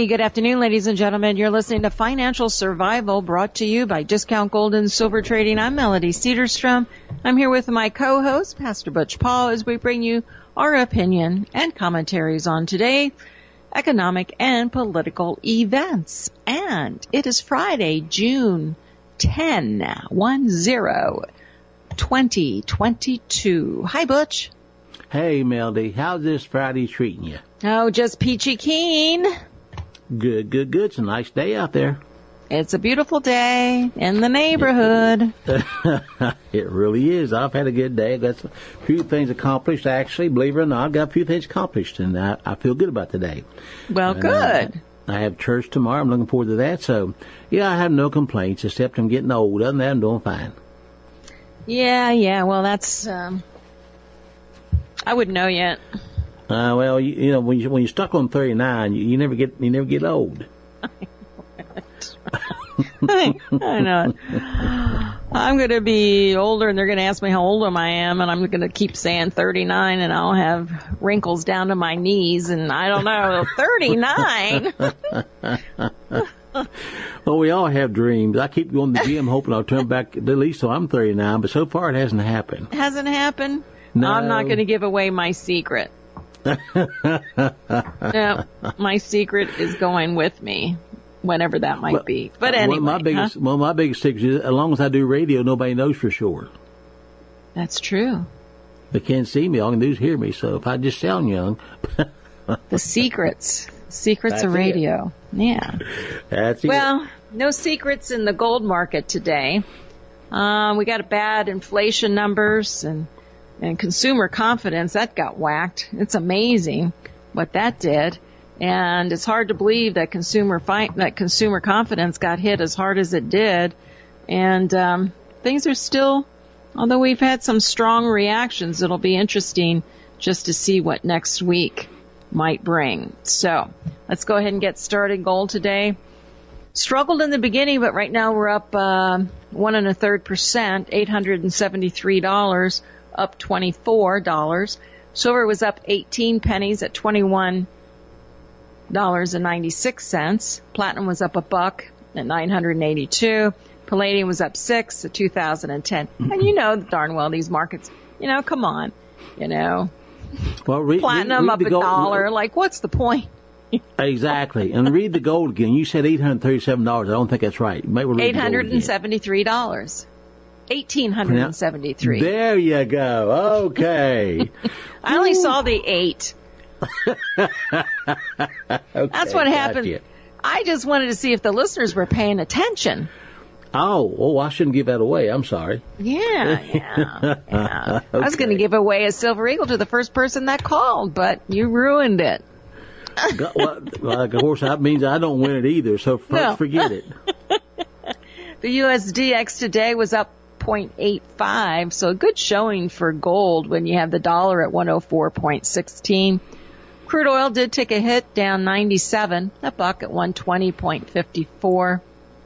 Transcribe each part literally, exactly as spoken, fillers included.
Hey, good afternoon, ladies and gentlemen. You're listening to Financial Survival, brought to you by Discount Gold and Silver Trading. I'm Melody Cedarstrom. I'm here with my co-host, Pastor Butch Paul, as we bring you our opinion and commentaries on today, economic and political events. And it is Friday, June tenth, twenty twenty-two. Hi, Butch. Hey, Melody. How's this Friday treating you? Oh, just peachy keen. Good, good, good. It's a nice day out there. It's a beautiful day in the neighborhood. It really is. I've had a good day. Got a few things accomplished, actually. Believe it or not, I've got a few things accomplished, and I, I feel good about today. Well, and, good. Uh, I have church tomorrow. I'm looking forward to that. So, yeah, I have no complaints, except I'm getting old. Other than that, I'm doing fine. Yeah, yeah. Well, that's... Um, I wouldn't know yet. Uh, well, you, you know, when you when you're stuck on thirty-nine, you, you never get you never get old. I, I know it. I'm going to be older, and they're going to ask me how old I am, and I'm going to keep saying thirty-nine, and I'll have wrinkles down to my knees, and I don't know, thirty-nine. Well, we all have dreams. I keep going to the gym hoping I'll turn back at least till I'm thirty-nine, but so far it hasn't happened. Hasn't happened? No. I'm not going to give away my secret. No, my secret is going with me, whenever that might well, be. But anyway, one of my biggest, huh? one of my biggest secrets is, as long as I do radio, nobody knows for sure. That's true. They can't see me; all they can do is hear me. So if I just sound young, the secrets, secrets That's of radio. It. Yeah. That's it. Well, no secrets in the gold market today. Um, we got a bad inflation numbers and. And consumer confidence, that got whacked. It's amazing what that did. And it's hard to believe that consumer fi- that consumer confidence got hit as hard as it did. And um, things are still, although we've had some strong reactions, it'll be interesting just to see what next week might bring. So let's go ahead and get started. Gold today struggled in the beginning, but right now we're up uh, one and a third percent, eight hundred seventy-three dollars. Up twenty-four dollars. Silver was up eighteen pennies at twenty-one dollars and ninety-six cents. Platinum was up a buck at nine hundred eighty-two. Palladium was up six at two thousand ten. And you know darn well these markets, you know, come on, you know. Well, read, Platinum read, read up a gold, dollar. Like, what's the point? Exactly. And read the gold again. You said eight hundred thirty-seven dollars. I don't think that's right. eight hundred seventy-three dollars. eighteen hundred seventy-three. There you go. Okay. I only saw the eight. Okay, That's what happened. You. I just wanted to see if the listeners were paying attention. Oh, oh, I shouldn't give that away. I'm sorry. Yeah, yeah, yeah. Okay. I was going to give away a Silver Eagle to the first person that called, but you ruined it. Well, of course, that means I don't win it either, so folks, no. forget it. The U S D X today was up zero point eight five, so a good showing for gold when you have the dollar at one oh four point one six. Crude oil did take a hit, down ninety-seven, a buck at one twenty point five four.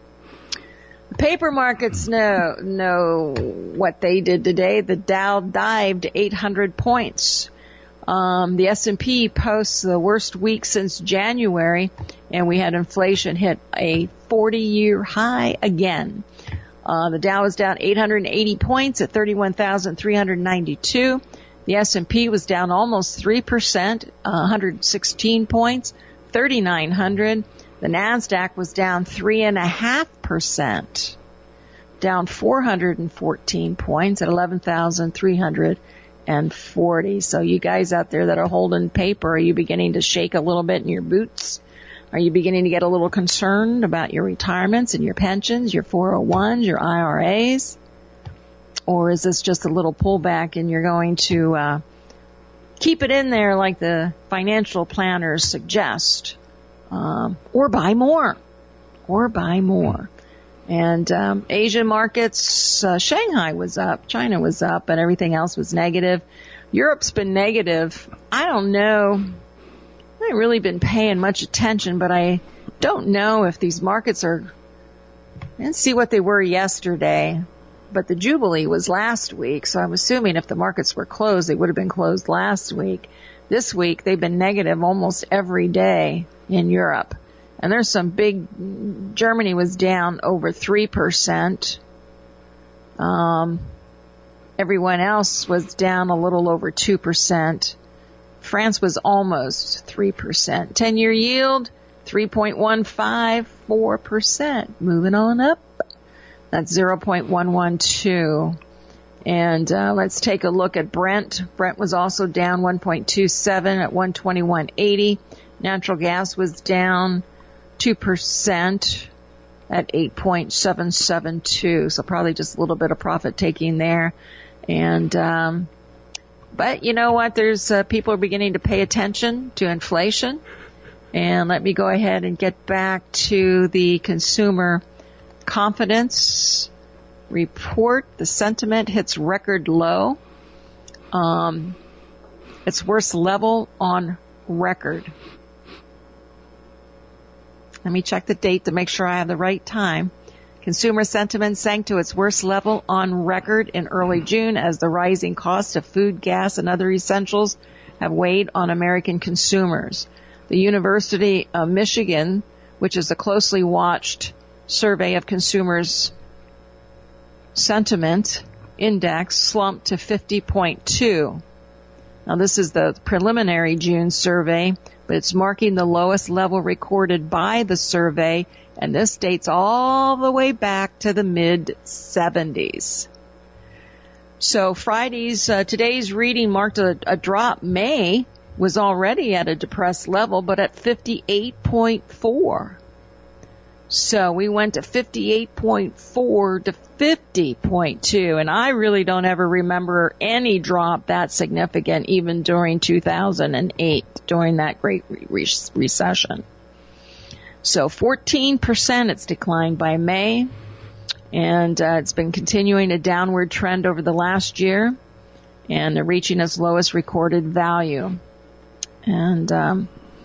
The paper markets know, know what they did today. The Dow dived eight hundred points. Um, the S and P posts the worst week since January, and we had inflation hit a forty-year high again. Uh, the Dow was down eight hundred eighty points at thirty-one thousand three hundred ninety-two. The S and P was down almost three percent, uh, one hundred sixteen points, thirty-nine hundred. The NASDAQ was down three point five percent, down four hundred fourteen points at eleven thousand three hundred forty. So you guys out there that are holding paper, are you beginning to shake a little bit in your boots? Are you beginning to get a little concerned about your retirements and your pensions, your four oh ones, your I R As? Or is this just a little pullback and you're going to uh, keep it in there like the financial planners suggest? Um, or buy more. Or buy more. And um, Asian markets, uh, Shanghai was up, China was up, and everything else was negative. Europe's been negative. I don't know. I haven't really been paying much attention, but I don't know if these markets are, I didn't see what they were yesterday, but the Jubilee was last week, so I'm assuming if the markets were closed, they would have been closed last week. This week, they've been negative almost every day in Europe. And there's some big, Germany was down over three percent. Um, everyone else was down a little over two percent. France was almost three percent. ten-year yield, three point one five four percent. Moving on up. That's zero point one one two. And uh, let's take a look at Brent. Brent was also down one point two seven at one twenty-one eighty. Natural gas was down two percent at eight point seven seven two. So probably just a little bit of profit taking there. And, um, but you know what? There's, uh, people are beginning to pay attention to inflation. And let me go ahead and get back to the consumer confidence report. The sentiment hits record low. Um, its worst level on record. Let me check the date to make sure I have the right time. Consumer sentiment sank to its worst level on record in early June as the rising cost of food, gas, and other essentials have weighed on American consumers. The University of Michigan, which is a closely watched survey of consumers' sentiment index, slumped to fifty point two. Now, this is the preliminary June survey, but it's marking the lowest level recorded by the survey, and this dates all the way back to the mid seventies. So Friday's, uh, today's reading marked a, a drop. May was already at a depressed level, but at fifty-eight point four. So we went to fifty-eight point four to fifty point two, and I really don't ever remember any drop that significant, even during two thousand eight, during that great re- recession. So fourteen percent it's declined by May, and uh, it's been continuing a downward trend over the last year, and they're reaching its lowest recorded value. And um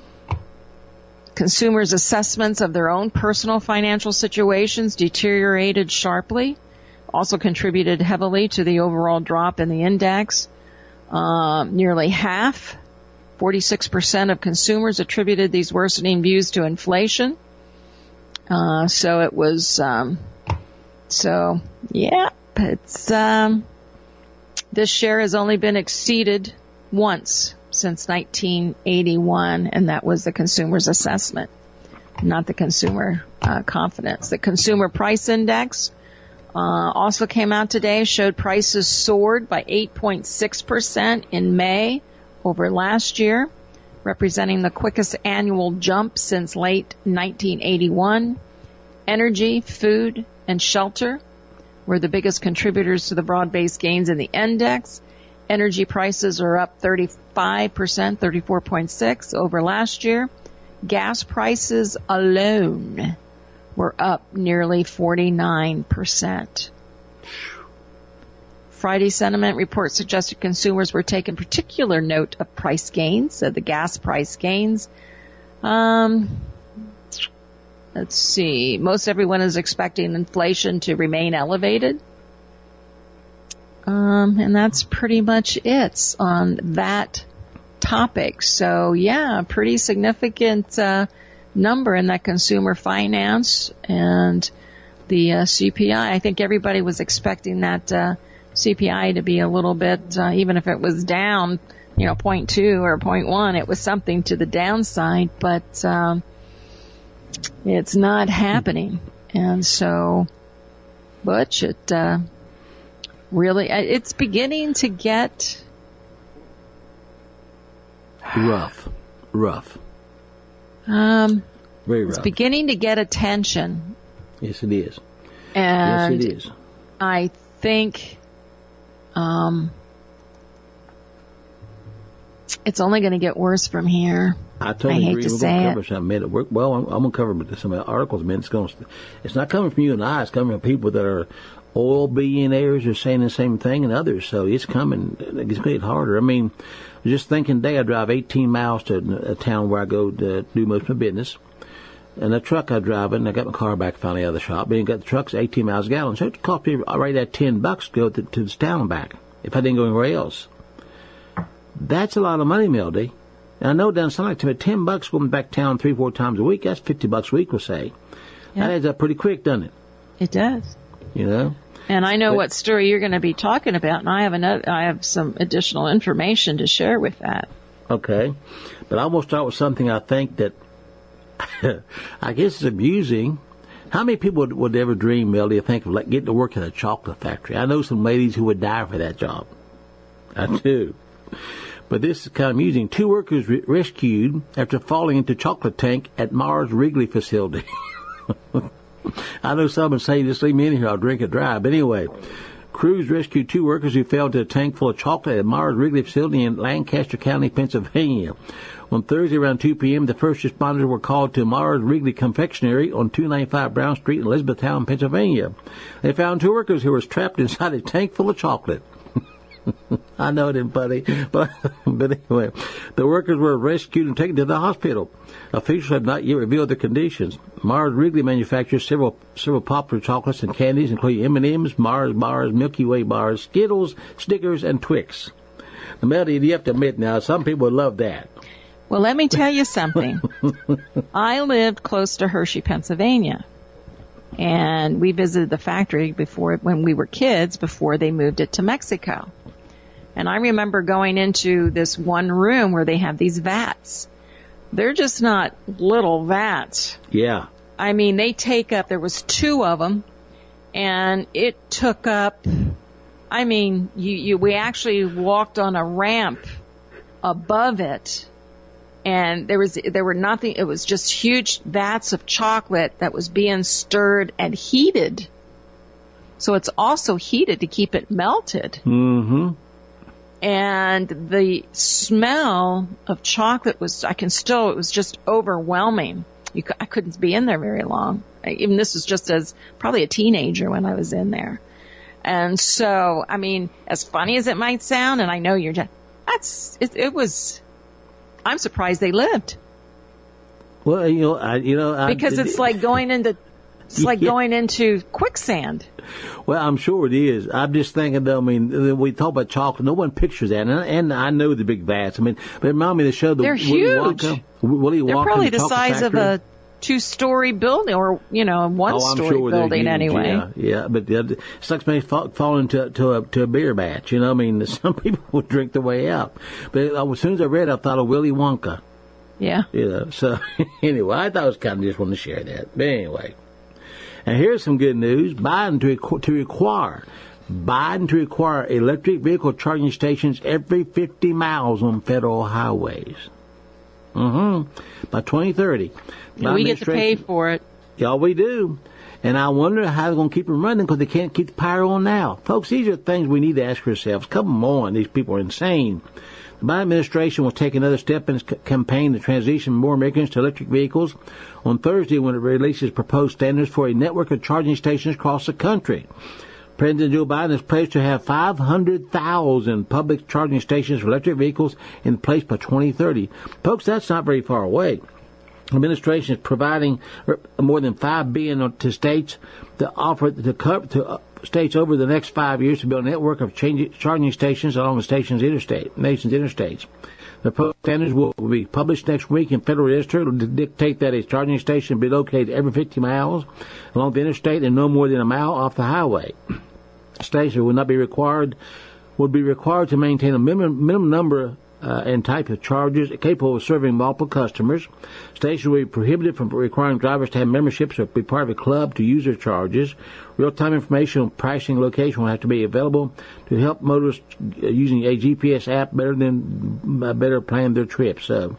consumers' assessments of their own personal financial situations deteriorated sharply, also contributed heavily to the overall drop in the index. Uh, nearly half, forty-six percent of consumers attributed these worsening views to inflation. Uh, so it was, um, so yeah, it's, um, this share has only been exceeded once since nineteen eighty-one, and that was the consumer's assessment, not the consumer uh, confidence. The consumer price index uh, also came out today, showed prices soared by eight point six percent in May over last year, representing the quickest annual jump since late nineteen eighty-one. Energy, food, and shelter were the biggest contributors to the broad-based gains in the index. Energy prices are up thirty-five percent, thirty-four point six over last year. Gas prices alone were up nearly forty-nine percent. Friday sentiment report suggested consumers were taking particular note of price gains, so the gas price gains. Um, let's see. Most everyone is expecting inflation to remain elevated. Um, and that's pretty much it on that topic. So yeah, pretty significant, uh, number in that consumer finance and the, uh, C P I. I think everybody was expecting that, uh, C P I to be a little bit, uh, even if it was down, you know, zero point two or zero point one, it was something to the downside, but, um, it's not happening. And so, Butch, it, uh, really, it's beginning to get rough, rough. Um, very rough. It's beginning to get attention. Yes, it is. And yes, it is. I think, um, it's only going to get worse from here. I totally I hate agree. To We're say going to cover it. something. At work. Well, I'm, I'm going to cover some articles. Man, it's going. To, it's not coming from you and I. It's coming from people that are oil billionaires are saying the same thing, and others. So it's coming. It's getting harder. I mean, just thinking today, I drive eighteen miles to a town where I go to do most of my business. And the truck I drive in, I got my car back finally out of the shop. But I got the truck's eighteen miles a gallon. So it cost me right at ten bucks to go to, to this town and back if I didn't go anywhere else. That's a lot of money, Melody. And I know it doesn't sound like to me, ten bucks going back town three, four times a week, that's fifty bucks a week, we'll say. Yeah. That adds up pretty quick, doesn't it? It does. You know? And I know but, what story you're going to be talking about, and I have another, I have some additional information to share with that. Okay. But I will start with something I think that I guess is amusing. How many people would, would ever dream, Melody, of think of like getting to work at a chocolate factory? I know some ladies who would die for that job. I do. But this is kind of amusing. Two workers re- rescued after falling into chocolate tank at Mars Wrigley facility. I know some would say, just leave me in here, I'll drink it dry. But anyway, crews rescued two workers who fell into a tank full of chocolate at Mars Wrigley facility in Lancaster County, Pennsylvania. On Thursday around two p.m., the first responders were called to Mars Wrigley Confectionery on two ninety-five Brown Street in Elizabethtown, Pennsylvania. They found two workers who were trapped inside a tank full of chocolate. I know it isn't funny, but, but anyway, the workers were rescued and taken to the hospital. Officials have not yet revealed the conditions. Mars Wrigley manufactures several several popular chocolates and candies, including M and M's, Mars bars, Milky Way bars, Skittles, Snickers, and Twix. Now, Melody, you have to admit now, some people would love that. Well, let me tell you something. I lived close to Hershey, Pennsylvania. And we visited the factory before, when we were kids, before they moved it to Mexico. And I remember going into this one room where they have these vats. They're just not little vats. Yeah. I mean, they take up, there was two of them, and it took up, I mean, you, you, we actually walked on a ramp above it. And there was, there were nothing, it was just huge vats of chocolate that was being stirred and heated. So it's also heated to keep it melted. Mm-hmm. And the smell of chocolate was, I can still, it was just overwhelming. You, I couldn't be in there very long. Even this was just as probably a teenager when I was in there. And so, I mean, as funny as it might sound, and I know you're just, that's, it, it was, I'm surprised they lived. Well, you know, I, you know, I, because it's like going into, it's like yeah. going into quicksand. Well, I'm sure it is. I'm just thinking, though, I mean, we talk about chocolate. No one pictures that. And, and I know the big vats. I mean, but remind me of the show. The They're Willy huge. Wonka, Willy Wonka They're probably the, the size factory. of a two-story building or, you know, one-story oh, sure building huge, anyway. Yeah, yeah. But uh, it's like somebody fall, fall into to a, to a beer batch. You know, I mean, some people would drink their way out. But uh, as soon as I read it, I thought of Willy Wonka. Yeah. You know, so anyway, I thought it was kind of just wanted to share that. But anyway. And here's some good news. Biden to, to require, Biden to require electric vehicle charging stations every fifty miles on federal highways. Mm-hmm. By twenty thirty. Yeah, we get to pay for it. Yeah, we do. And I wonder how they're going to keep them running because they can't keep the power on now. Folks, these are things we need to ask ourselves. Come on, these people are insane. The Biden administration will take another step in its campaign to transition more Americans to electric vehicles on Thursday when it releases proposed standards for a network of charging stations across the country. President Joe Biden has pledged to have five hundred thousand public charging stations for electric vehicles in place by twenty thirty. Folks, that's not very far away. The administration is providing more than five billion dollars to states to offer to cover to states over the next five years to build a network of charging stations along the station's interstate, nation's interstates. The proposed standards will be published next week in Federal Register. It will dictate that a charging station be located every fifty miles along the interstate and no more than a mile off the highway. Stations will not be required, would be required to maintain a minimum, minimum number Uh, and type of chargers capable of serving multiple customers. Stations will be prohibited from requiring drivers to have memberships or be part of a club to use their charges. Real-time information on pricing and location will have to be available to help motorists using a G P S app better than uh, better plan their trips. So,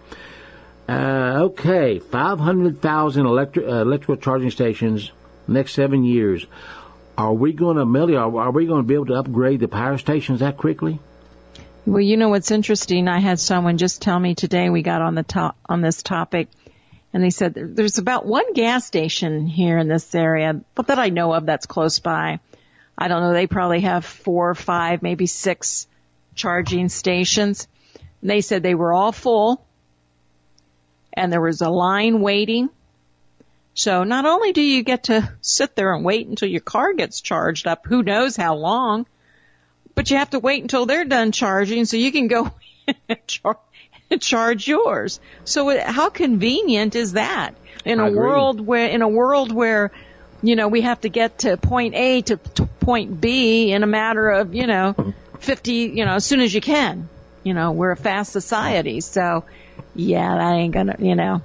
uh, okay, five hundred thousand electric uh, electrical charging stations next seven years. Are we going to, Melly, are, are we going to be able to upgrade the power stations that quickly? Well, you know what's interesting? I had someone just tell me today we got on the top on this topic, and they said there's about one gas station here in this area, but that I know of that's close by. I don't know. They probably have four or five, maybe six charging stations. And they said they were all full, and there was a line waiting. So not only do you get to sit there and wait until your car gets charged up, who knows how long, but you have to wait until they're done charging so you can go and to charge yours. So it, how convenient is that in a world where in a world where you know we have to get to point A to, to point B in a matter of you know fifty you know as soon as you can. You know we're a fast society, so yeah, that ain't gonna you know.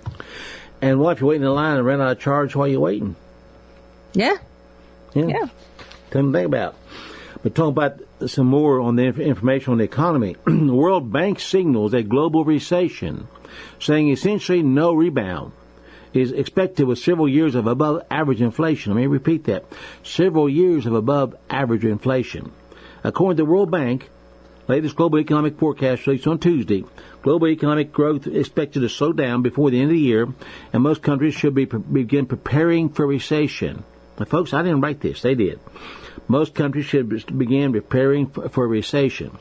And what if you're waiting in line and run out of charge while you're waiting? Yeah. Yeah. Yeah. Something to think about. But talking about some more on the information on the economy. The World Bank signals a global recession, saying essentially no rebound is expected with several years of above average inflation. Let me repeat that. Several years of above average inflation. According to the World Bank, latest global economic forecast released on Tuesday, global economic growth is expected to slow down before the end of the year, and most countries should be begin preparing for recession. Now, folks, I didn't write this. They did. Most countries should begin preparing for, for recession.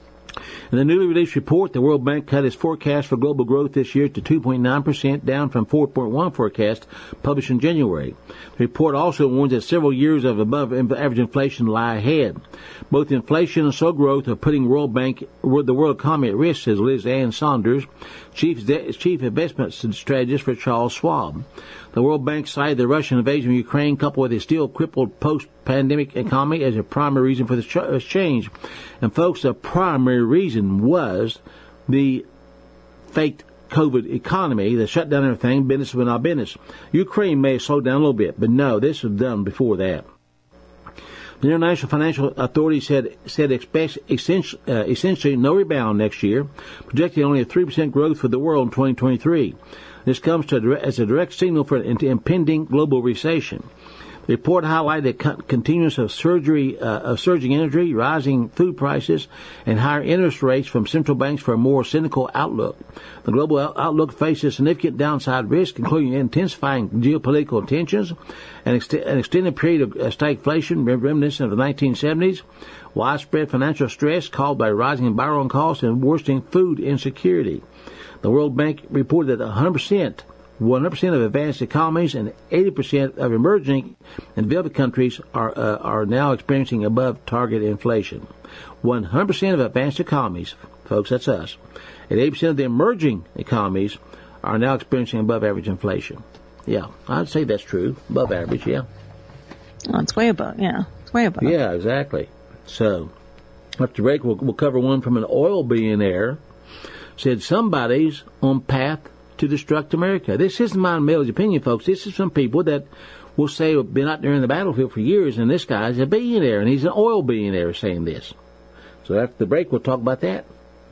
In the newly released report, the World Bank cut its forecast for global growth this year to two point nine percent, down from four point one forecast published in January. The report also warns that several years of above average inflation lie ahead. Both inflation and slow growth are putting World Bank, the world economy at risk, says Liz Ann Saunders, chief, chief investment strategist for Charles Schwab. The World Bank cited the Russian invasion of Ukraine coupled with a still crippled post-pandemic economy as a primary reason for this change. And folks, the primary reason was the faked COVID economy, the shutdown and everything, business was not business. Ukraine may have slowed down a little bit, but no, this was done before that. The International Financial Authority said said expect essentially, uh, essentially no rebound next year, projecting only a three percent growth for the world in twenty twenty-three. This comes to a, as a direct signal for an impending global recession. The report highlighted the con- continuance of surgery, uh, of surging energy, rising food prices, and higher interest rates from central banks for a more cynical outlook. The global out- outlook faces significant downside risk, including intensifying geopolitical tensions, an, ex- an extended period of uh, stagflation reminiscent of the nineteen seventies, widespread financial stress caused by rising borrowing costs, and worsening food insecurity. The World Bank reported that one hundred percent one hundred percent of advanced economies and eighty percent of emerging and developed countries are uh, are now experiencing above target inflation. one hundred percent of advanced economies, folks, that's us, and eighty percent of the emerging economies are now experiencing above average inflation. Yeah, I'd say that's true. Above average, yeah. Oh, it's way above, yeah. It's way above. Yeah, exactly. So, after break, we'll, we'll cover one from an oil billionaire. Said somebody's on path to destruct America. This isn't my Mel's opinion, folks. This is from people that will say have been out there in the battlefield for years, and this guy's a billionaire, and he's an oil billionaire saying this. So after the break, we'll talk about that.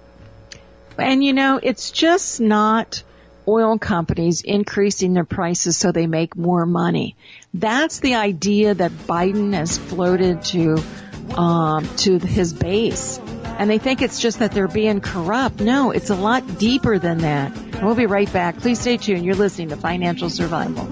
And, you know, it's just not oil companies increasing their prices so they make more money. That's the idea that Biden has floated to um, to his base. And they think it's just that they're being corrupt. No, it's a lot deeper than that. We'll be right back. Please stay tuned. You're listening to Financial Survival.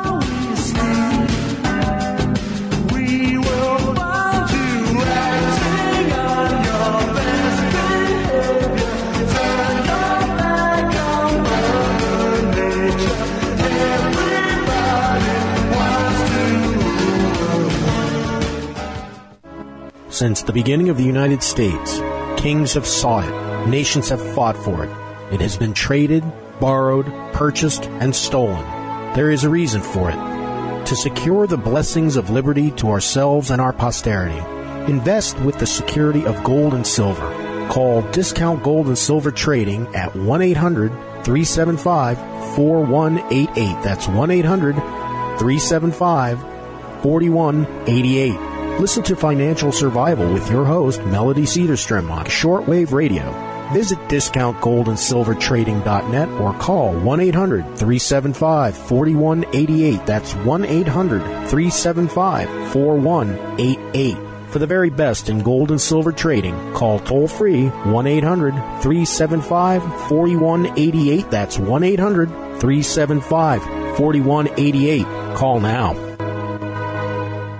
Since the beginning of the United States, kings have sought it, nations have fought for it. It has been traded, borrowed, purchased, and stolen. There is a reason for it. To secure the blessings of liberty to ourselves and our posterity, invest with the security of gold and silver. Call Discount Gold and Silver Trading at one eight hundred three seven five four one eight eight. That's one eight hundred three seven five four one eight eight. Listen to Financial Survival with your host, Melody Cedarstrom, on shortwave radio. Visit discount gold and silver trading dot net or call one eight hundred three seven five four one eight eight. That's one eight hundred three seven five four one eight eight. For the very best in gold and silver trading, call toll-free one eight hundred three seven five four one eight eight. That's one eight hundred three seven five four one eight eight. Call now.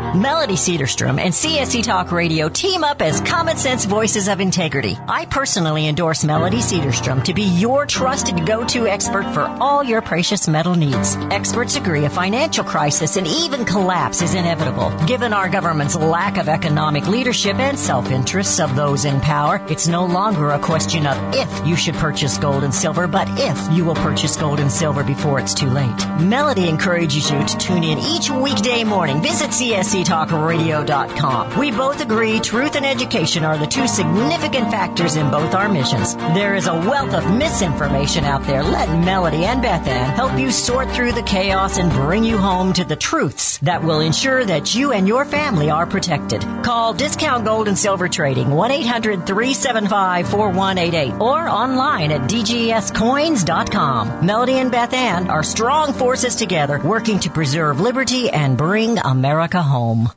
Melody Cedarstrom and C S C Talk Radio team up as common sense voices of integrity. I personally endorse Melody Cedarstrom to be your trusted go-to expert for all your precious metal needs. Experts agree a financial crisis and even collapse is inevitable. Given our government's lack of economic leadership and self-interests of those in power, it's no longer a question of if you should purchase gold and silver, but if you will purchase gold and silver before it's too late. Melody encourages you to tune in each weekday morning. Visit C S C talk radio dot com. We both agree truth and education are the two significant factors in both our missions. There is a wealth of misinformation out there. Let Melody and Beth Ann help you sort through the chaos and bring you home to the truths that will ensure that you and your family are protected. Call Discount Gold and Silver Trading, one eight hundred three seven five four one eight eight, or online at d g s coins dot com. Melody and Beth Ann are strong forces together, working to preserve liberty and bring America home.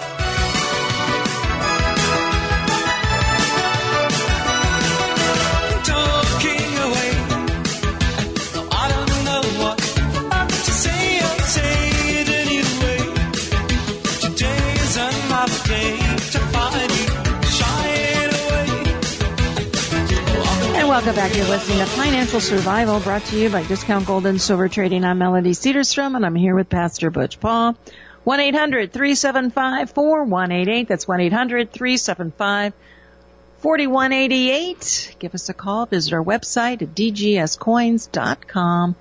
Welcome back. You're listening to Financial Survival, brought to you by Discount Gold and Silver Trading. I'm Melody Cedarstrom, and I'm here with Pastor Butch Paul. one eight hundred three seven five four one eight eight. That's one eight hundred three seven five four one eight eight. Give us a call. Visit our website at d g s coins dot com.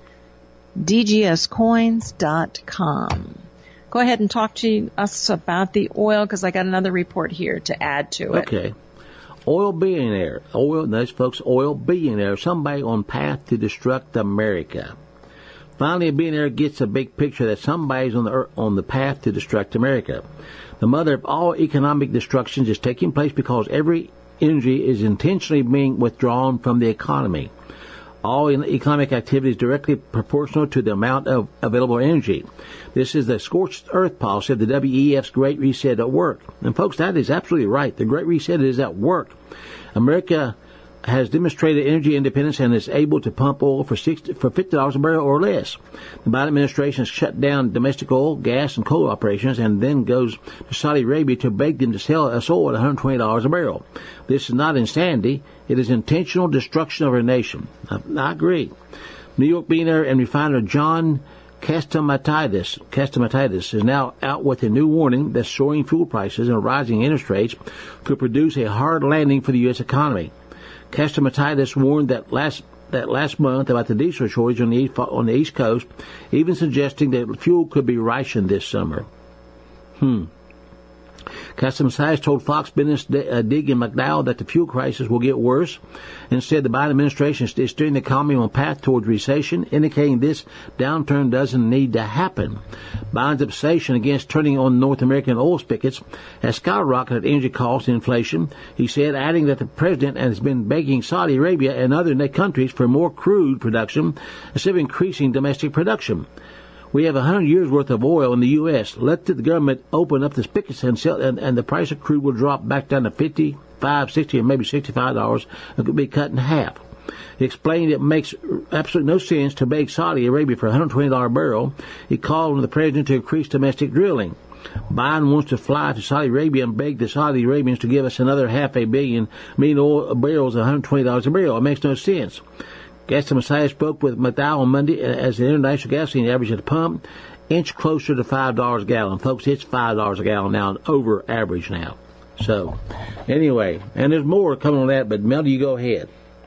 d g s coins dot com. Go ahead and talk to us about the oil, because I got another report here to add to it. Okay. Oil billionaire, oil, those folks, oil billionaire, somebody on path to destruct America. Finally, a billionaire gets a big picture that somebody's on the on the path to destruct America. The mother of all economic destructions is taking place because every energy is intentionally being withdrawn from the economy. All economic activity is directly proportional to the amount of available energy. This is the scorched earth policy of the W E F's Great Reset at work. And folks, that is absolutely right. The Great Reset is at work. America has demonstrated energy independence and is able to pump oil for sixty, for fifty dollars a barrel or less. The Biden administration has shut down domestic oil, gas, and coal operations, and then goes to Saudi Arabia to beg them to sell us oil at one hundred twenty dollars a barrel. This is not insanity. It is intentional destruction of our nation. I, I agree. New York billionaire and refiner John Catsimatidis, Catsimatidis is now out with a new warning that soaring fuel prices and rising interest rates could produce a hard landing for the U S economy. Catsimatidis warned that last that last month about the diesel shortage on the East, on the East Coast, even suggesting that fuel could be rationed this summer. Hmm. Catsimatidis told Fox Business uh, Dig and McDowell that the fuel crisis will get worse, and said the Biden administration is steering the economy on a path towards recession, indicating this downturn doesn't need to happen. Biden's obsession against turning on North American oil spigots has skyrocketed energy costs and inflation, he said, adding that the president has been begging Saudi Arabia and other countries for more crude production instead of increasing domestic production. We have a hundred years worth of oil in the U S. Let the government open up the spigots and sell, and, and the price of crude will drop back down to fifty-five, sixty, or maybe sixty-five dollars. It could be cut in half. He explained it makes absolutely no sense to beg Saudi Arabia for a one hundred twenty dollars a barrel. He called on the president to increase domestic drilling. Biden wants to fly to Saudi Arabia and beg the Saudi Arabians to give us another half a billion million oil barrels at one hundred twenty dollars a barrel. It makes no sense. Catsimatidis spoke with McDowell on Monday as the international gasoline average at the pump inch closer to five dollars a gallon. Folks, it's five dollars a gallon now, over average now. So, anyway, and there's more coming on that, but Mel, you go ahead.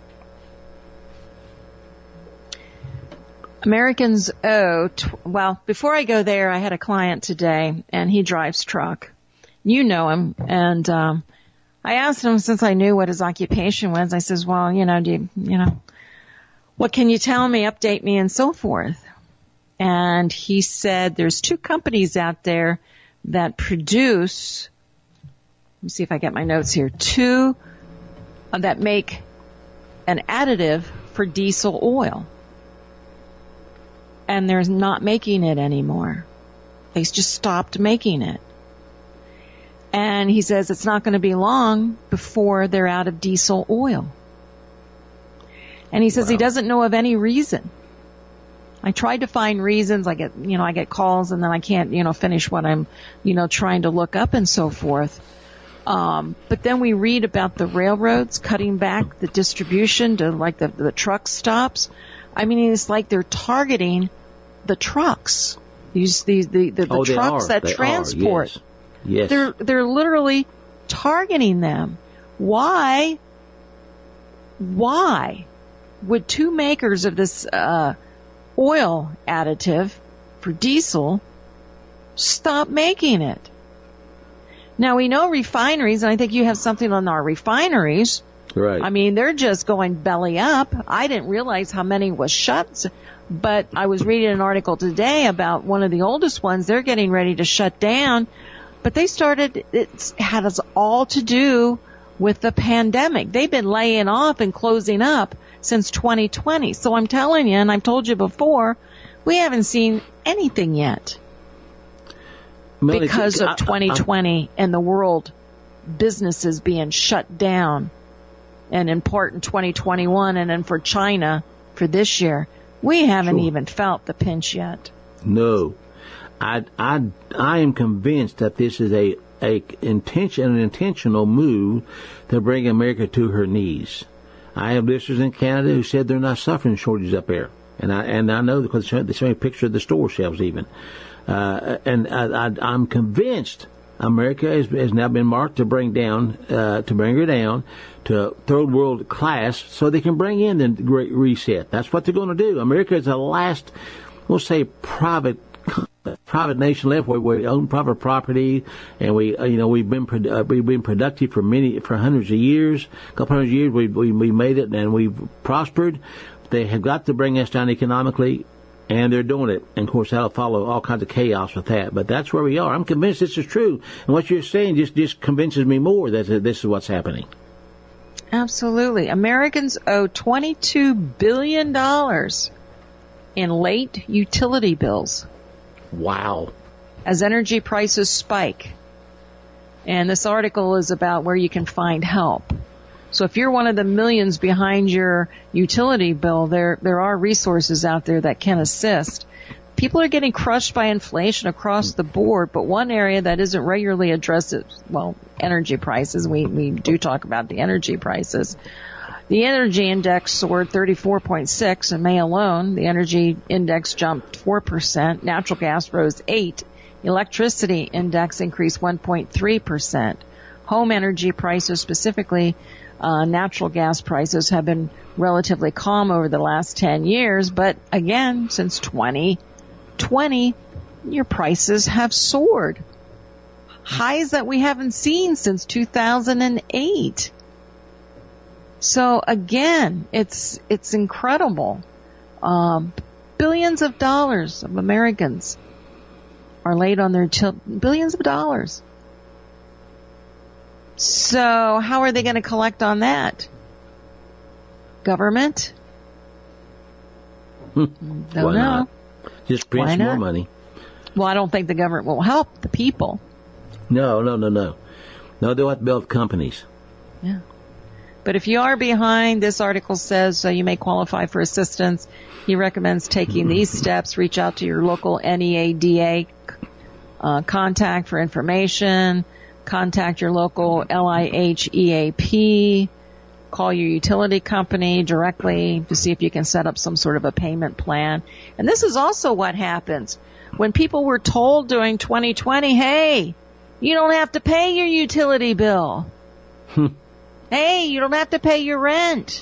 Americans owe, t- well, before I go there, I had a client today, and he drives truck. You know him, and um, I asked him, since I knew what his occupation was, I says, well, you know, do you, you know, what can you tell me, update me, and so forth? And he said there's two companies out there that produce, let me see if I get my notes here, two uh, that make an additive for diesel oil. And they're not making it anymore. They just stopped making it. And he says it's not going to be long before they're out of diesel oil. And he says wow. He doesn't know of any reason. I tried to find reasons. I get, you know, I get calls and then I can't, you know, finish what I'm, you know, trying to look up and so forth. Um, but then we read about the railroads cutting back the distribution to like the, the truck stops. I mean, it's like they're targeting the trucks. These, these, the, the, the oh, trucks that they transport. Are, yes. yes. They're, they're literally targeting them. Why? Why would two makers of this, uh, oil additive for diesel stop making it? Now, we know refineries, and I think you have something on our refineries. Right. I mean, they're just going belly up. I didn't realize how many was shut, but I was reading an article today about one of the oldest ones. They're getting ready to shut down, but they started, it had us all to do with the pandemic. They've been laying off and closing up since twenty twenty. So I'm telling you, and I've told you before, we haven't seen anything yet. Melanie, because of I, I, twenty twenty I, and the world businesses being shut down, and in part in twenty twenty-one, and then for China for this year, we haven't sure. even felt the pinch yet. No, I I I am convinced that this is a a intention an intentional move to bring America to her knees. I have listeners in Canada who said they're not suffering shortages up there, and I and I know because they show me a picture of the store shelves even. Uh, and I, I, I'm convinced America has, has now been marked to bring down, uh, to bring her down to third world class so they can bring in the Great Reset. That's what they're going to do. America is the last, we'll say, private private nation left where we own private property, and we, uh, you know, we've been uh, we've been productive for many for hundreds of years, a couple hundred years. We we, we made it and we've prospered. They have got to bring us down economically. And they're doing it. And, of course, that'll follow all kinds of chaos with that. But that's where we are. I'm convinced this is true. And what you're saying just, just convinces me more that this is what's happening. Absolutely. Americans owe twenty-two billion dollars in late utility bills. Wow. As energy prices spike. And this article is about where you can find help. So if you're one of the millions behind your utility bill, there there are resources out there that can assist. People are getting crushed by inflation across the board, but one area that isn't regularly addressed is, well, energy prices. We we do talk about the energy prices. The energy index soared thirty-four point six in May alone. The energy index jumped four percent. Natural gas rose eight. Electricity index increased one point three percent. Home energy prices, specifically Uh, natural gas prices, have been relatively calm over the last ten years, but again, since twenty twenty, your prices have soared. Highs that we haven't seen since two thousand eight. So again, it's, it's incredible. Um, billions of dollars of Americans are laid on their til- billions of dollars. So how are they going to collect on that? Government? Hmm. Don't Why know. Not? Just print Why some more not? money. Well, I don't think the government will help the people. No, no, no, no. No, they'll have to build companies. Yeah. But if you are behind, this article says uh, you may qualify for assistance. He recommends taking these steps. Reach out to your local N E A D A uh, contact for information. Contact your local L I H E A P. Call your utility company directly to see if you can set up some sort of a payment plan. And this is also what happens when people were told during twenty twenty, hey, you don't have to pay your utility bill. Hey, you don't have to pay your rent.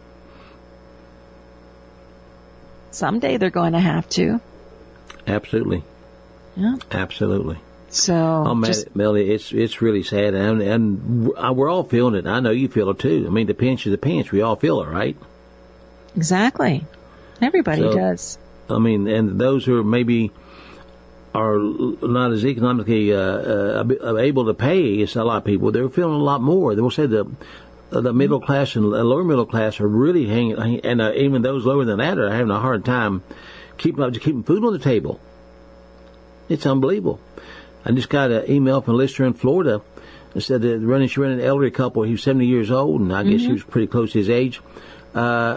Someday they're going to have to. Absolutely. Yeah. Absolutely. So, oh, man, just, Melody, it's it's really sad, and and we're all feeling it. I know you feel it too. I mean, the pinch is the pinch. We all feel it, right? Exactly. Everybody so, does. I mean, and those who are maybe are not as economically uh, uh, able to pay as a lot of people, they're feeling a lot more. They will say the the middle class and lower middle class are really hanging, and uh, even those lower than that are having a hard time keeping up, keeping food on the table. It's unbelievable. I just got an email from a listener in Florida that said that running, she ran an elderly couple. He was seventy years old, and I guess mm-hmm. he was pretty close to his age. Uh,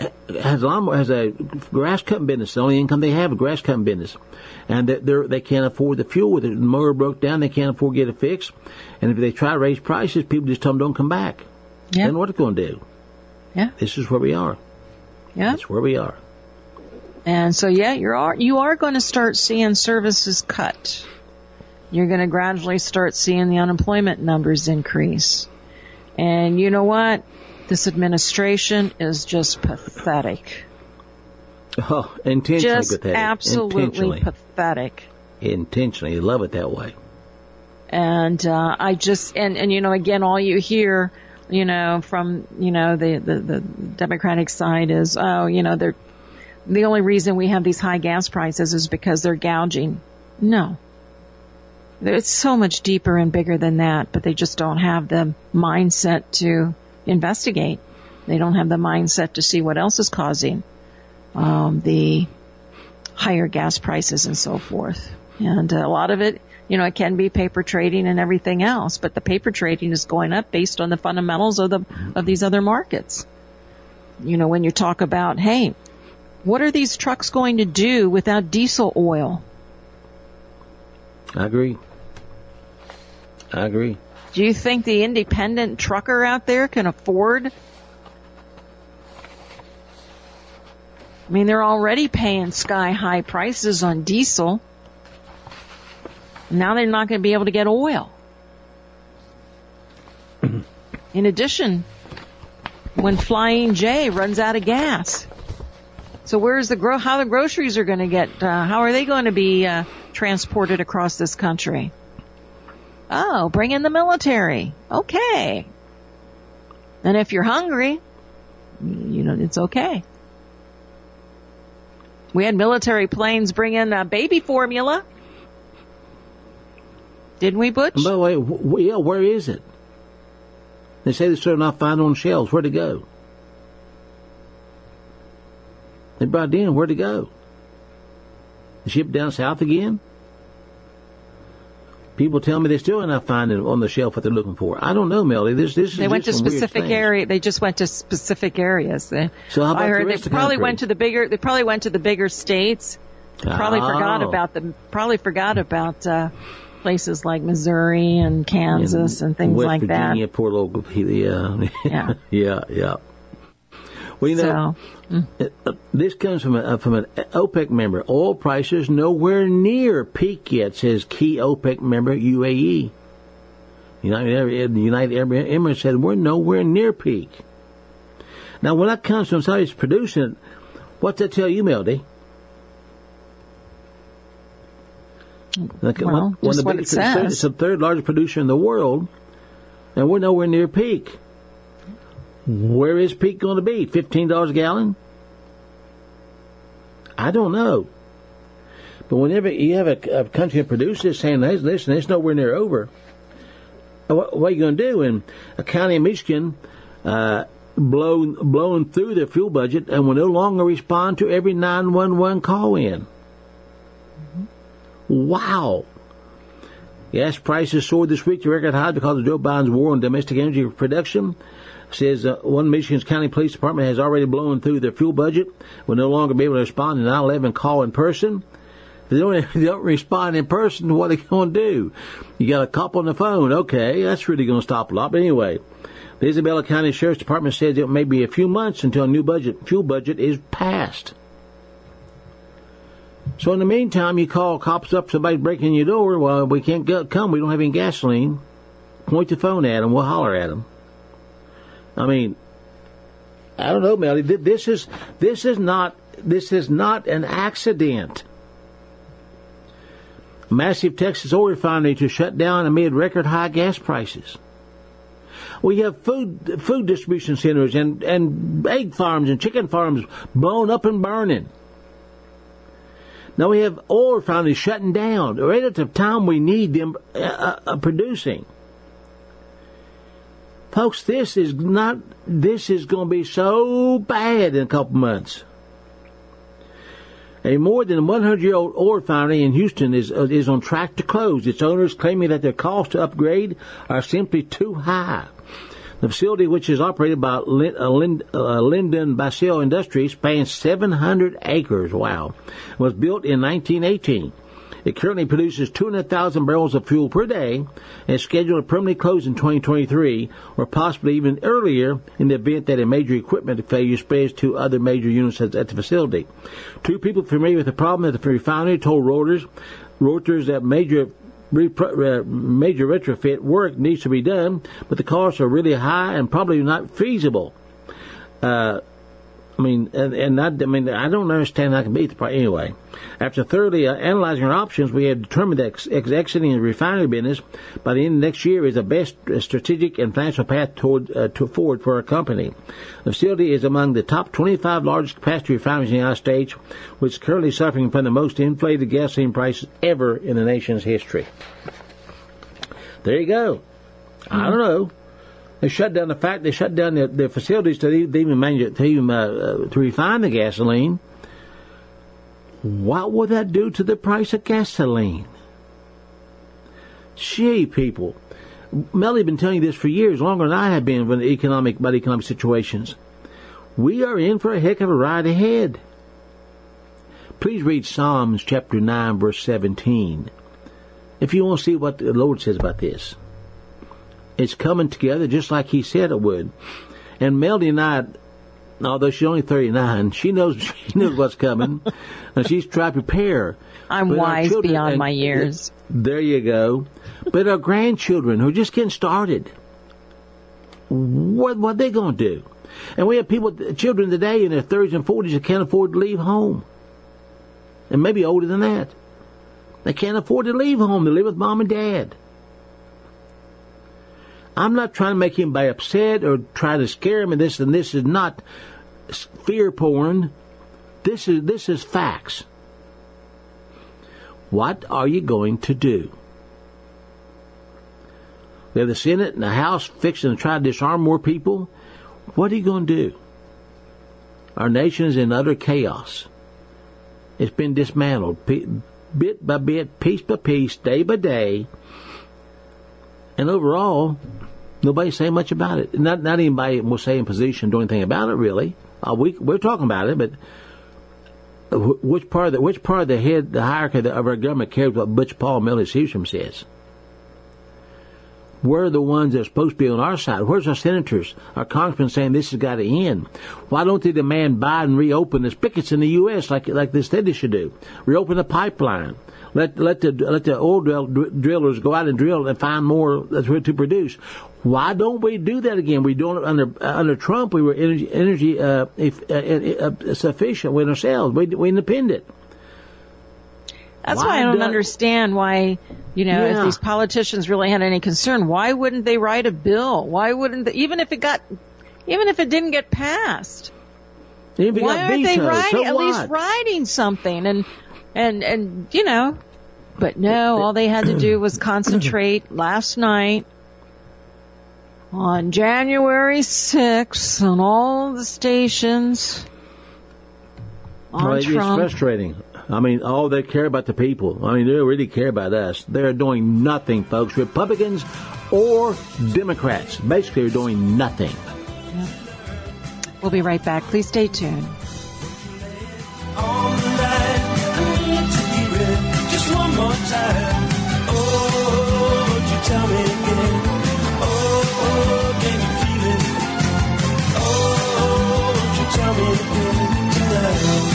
has a lawnmower, has a grass cutting business. The only income they have is a grass cutting business, and they they can't afford the fuel. With the mower broke down, they can't afford to get it fixed. And if they try to raise prices, people just tell them don't come back. Yeah. Then what are they going to do? Yeah. This is where we are. Yeah. That's where we are. And so, yeah, you are you are going to start seeing services cut. You're going to gradually start seeing the unemployment numbers increase. And you know what? This administration is just pathetic. Oh, intentionally just pathetic. absolutely intentionally. pathetic. Intentionally. Love it that way. And uh, I just, and, and, you know, again, all you hear, you know, from, you know, the, the, the Democratic side is, oh, you know, they're, the only reason we have these high gas prices is because they're gouging. No. It's so much deeper and bigger than that, but they just don't have the mindset to investigate. They don't have the mindset to see what else is causing um, the higher gas prices and so forth. And a lot of it, you know, it can be paper trading and everything else, but the paper trading is going up based on the fundamentals of the of these other markets. You know, when you talk about, hey, what are these trucks going to do without diesel oil? I agree. I agree. Do you think the independent trucker out there can afford? I mean, they're already paying sky-high prices on diesel. Now they're not going to be able to get oil. In addition, when Flying J runs out of gas. So where's the gro- how the groceries are going to get, uh, how are they going to be uh, transported across this country? Oh, bring in the military. Okay. And if you're hungry, you know, it's okay. We had military planes bring in uh, baby formula. Didn't we, Butch? And by the way, w- yeah, where is it? They say they're still not finding on shelves. Where'd it go? They brought it in. Where'd it go? The ship down south again? People tell me they still not finding on the shelf what they're looking for. I don't know, Melody. This, this they is went to some specific weird area. They just went to specific areas. They, so how about I heard the rest they of the probably country? went to the bigger. They probably went to the bigger states. Probably Oh. forgot about the. Probably forgot about uh, places like Missouri and Kansas and, and things West like Virginia, that. poor little, yeah, Yeah. yeah, yeah. Well, you know, So, mm. this comes from a, from an OPEC member. Oil prices nowhere near peak yet, says key OPEC member U A E. United, the United Arab Emirates said we're nowhere near peak. Now, when that comes from somebody who's producing it, what's that tell you, Melody? Like, Well, one, one just of the what biggest, it says. It's the third largest producer in the world, and we're nowhere near peak. Where is peak going to be? fifteen dollars a gallon? I don't know. But whenever you have a, a country that produces saying, hey, listen, it's nowhere near over, what, what are you going to do? And a county in Michigan uh, blown, blown through their fuel budget and will no longer respond to every nine one one call in. Mm-hmm. Wow. Gas prices soared this week to record highs because of Joe Biden's war on domestic energy production. Says uh, one Michigan's county police department has already blown through their fuel budget, will no longer be able to respond to nine one one call in person. If they don't, if they don't respond in person, what are they going to do? You got a cop on the phone. Okay, that's really going to stop a lot. But anyway, the Isabella County Sheriff's Department says it may be a few months until a new budget fuel budget is passed. So in the meantime, you call cops up, somebody's breaking your door. Well, we can't go, come. We don't have any gasoline. Point the phone at them. We'll holler at them. I mean, I don't know, Melody. This is this is not this is not an accident. Massive Texas oil refinery to shut down amid record high gas prices. We have food food distribution centers and, and egg farms and chicken farms blown up and burning. Now we have oil refineries shutting down right at the time we need them uh, uh, producing. Folks, this is not, this is going to be so bad in a couple months. A more than one hundred year old oil refinery in Houston is uh, is on track to close. Its owners claiming that their costs to upgrade are simply too high. The facility, which is operated by Lind, uh, Lind, uh, Lyndon Basile Industries, spans seven hundred acres, wow, was built in nineteen eighteen. It currently produces two hundred thousand barrels of fuel per day and is scheduled to permanently close in twenty twenty-three or possibly even earlier in the event that a major equipment failure spreads to other major units at, at the facility. Two people familiar with the problem at the refinery told Reuters, Reuters that major Repro, uh, major retrofit work needs to be done, but the costs are really high and probably not feasible. Uh, I mean, and, and I, I mean, I don't understand how I can beat the price. Anyway, after thoroughly uh, analyzing our options, we have determined that ex- exiting the refinery business by the end of next year is the best strategic and financial path toward uh, to forward for our company. The facility is among the top twenty-five largest capacity refineries in the United States, which is currently suffering from the most inflated gasoline prices ever in the nation's history. There you go. Mm-hmm. I don't know. They shut down the fact they shut down their, their facilities to even manage, to even uh, uh, to refine the gasoline. What will that do to the price of gasoline? Gee, people, Melly's been telling you this for years, longer than I have been about economic about economic situations. We are in for a heck of a ride ahead. Please read Psalms chapter nine, verse seventeen, if you want to see what the Lord says about this. It's coming together just like He said it would. And Melody and I, although she's only thirty-nine, she knows she knows what's coming, and she's trying to prepare. I'm but wise children, beyond and, my years. There you go. But our grandchildren who are just getting started, what what they going to do? And we have people, children today in their thirties and forties that can't afford to leave home, and maybe older than that. They can't afford to leave home. They live with mom and dad. I'm not trying to make anybody upset or try to scare him, and this and this is not fear porn. This is this is facts. What are you going to do? We have the Senate and the House fixing to try to disarm more people. What are you going to do? Our nation is in utter chaos. It's been dismantled bit by bit, piece by piece, day by day. And overall, nobody's saying much about it. Not not anybody will say in position to do anything about it, really. Uh, we, we're talking about it, but which part of the, which part of the head, the hierarchy of, the, of our government cares what Butch Paul Millie Seastrom says? We're the ones that are supposed to be on our side. Where's our senators, our congressmen saying this has got to end? Why don't they demand Biden reopen the spigots in the U S like like they said they should do? Reopen the pipeline. Let let the let the oil drill, drillers go out and drill and find more to produce. Why don't we do that again? We doing it under uh, under Trump. We were energy energy uh, if, uh, uh, sufficient with ourselves. We we independent. That's why, why I don't do, understand why, you know, yeah. if these politicians really had any concern, why wouldn't they write a bill? Why wouldn't they, even if it got, even if it didn't get passed? Even if it why got aren't vetoed, they writing, so at what? least writing something? And and and you know, but no, all they had to do was concentrate last night on January sixth on all the stations on well, Trump. It's frustrating. I mean, oh, they care about the people. I mean, they don't really care about us. They're doing nothing, folks. Republicans or Democrats. Basically, they're doing nothing. Yep. We'll be right back. Please stay tuned. On the line, I need to hear it just one more time. Oh, won't you tell me again? Oh, can you feel it? Oh, won't you tell me again tonight?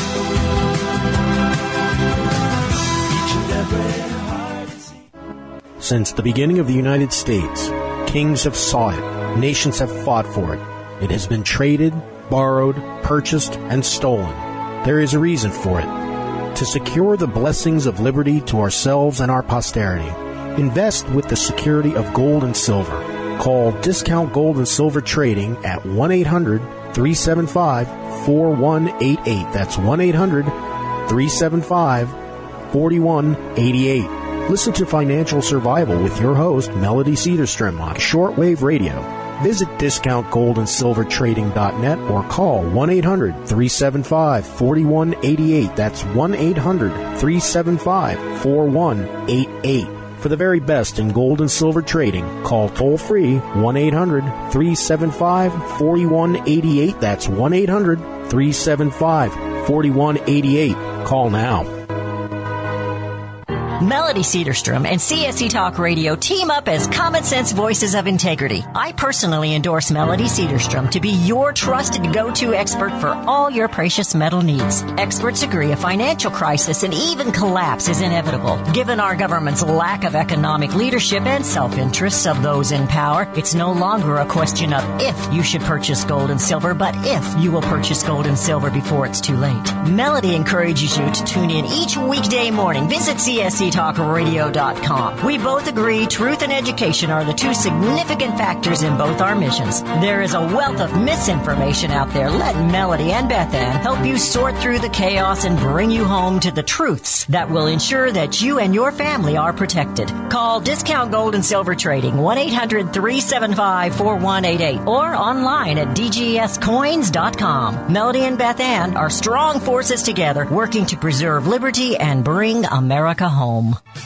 Since the beginning of the United States, kings have sought it, nations have fought for it. It has been traded, borrowed, purchased, and stolen. There is a reason for it. To secure the blessings of liberty to ourselves and our posterity, invest with the security of gold and silver. Call Discount Gold and Silver Trading at one eight hundred, three seven five, four one eight eight. That's one eight hundred, three seven five, four one eight eight. Listen to Financial Survival with your host, Melody Cedarstrom, on shortwave radio. Visit discount gold and silver trading dot net or call one eight hundred, three seven five, four one eight eight. That's one eight hundred, three seven five, four one eight eight. For the very best in gold and silver trading, call toll-free one eight hundred three seven five four one eight eight. That's one eight hundred three seven five four one eight eight. Call now. Melody Cedarstrom and C S C Talk Radio team up as Common Sense Voices of Integrity. I personally endorse Melody Cedarstrom to be your trusted go-to expert for all your precious metal needs. Experts agree a financial crisis and even collapse is inevitable. Given our government's lack of economic leadership and self-interests of those in power, it's no longer a question of if you should purchase gold and silver, but if you will purchase gold and silver before it's too late. Melody encourages you to tune in each weekday morning. Visit C S C talk radio dot com. We both agree truth and education are the two significant factors in both our missions. There is a wealth of misinformation out there. Let Melody and Beth Ann help you sort through the chaos and bring you home to the truths that will ensure that you and your family are protected. Call Discount Gold and Silver Trading one eight hundred three seven five four one eight eight or online at d g s coins dot com. Melody and Beth Ann are strong forces together working to preserve liberty and bring America home.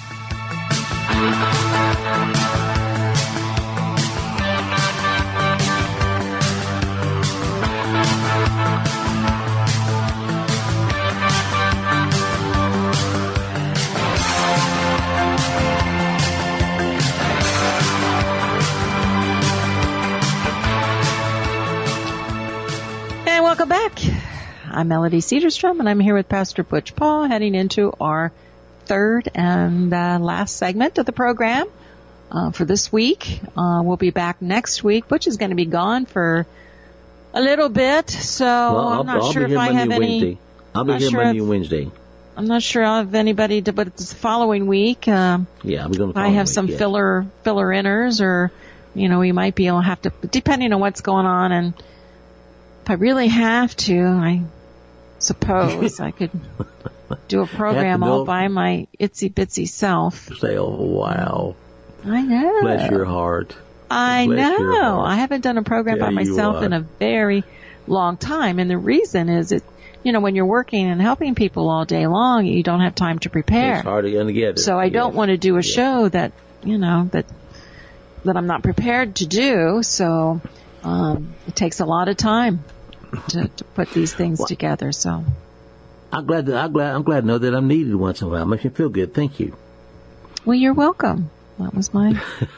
And welcome back. I'm Melody Cedarstrom, and I'm here with Pastor Butch Paul, heading into our third and uh, last segment of the program uh, for this week. Uh, we'll be back next week. Butch is going to be gone for a little bit, so well, I'm not I'll sure be if here I Monday have and any. Wednesday. I'll be not here sure Monday if- and Wednesday. I'm not sure I'll have anybody to, but it's the following week. Um, Yeah, I'm going to. I have some yeah. filler filler inners, or you know, we might be able to have to, depending on what's going on, and if I really have to, I suppose I could do a program all go- by my itsy bitsy self. Say, oh wow, I know. bless your heart. I Bless your know. heart. I haven't done a program There by you myself are. in a very long time, and the reason is it. You know, when you're working and helping people all day long, you don't have time to prepare. It's hard to get together. So I don't Yes. want to do a Yes. show that, you know, that that I'm not prepared to do. So um, it takes a lot of time to, to put these things Well, together. So I'm glad. That, I'm glad. I'm glad to know that I'm needed once in a while. It makes me feel good. Thank you. well, you're welcome. That was mine.